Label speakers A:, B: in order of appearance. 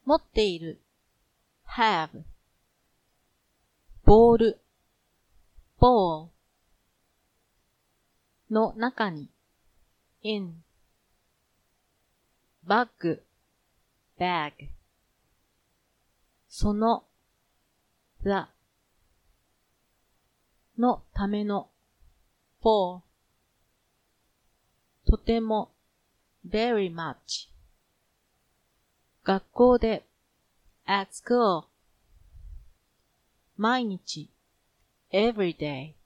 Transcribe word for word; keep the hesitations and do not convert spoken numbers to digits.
A: 持っている have ボール ball の中に in バッグ bag その the のための for とても very much 学校で at school 毎日 every day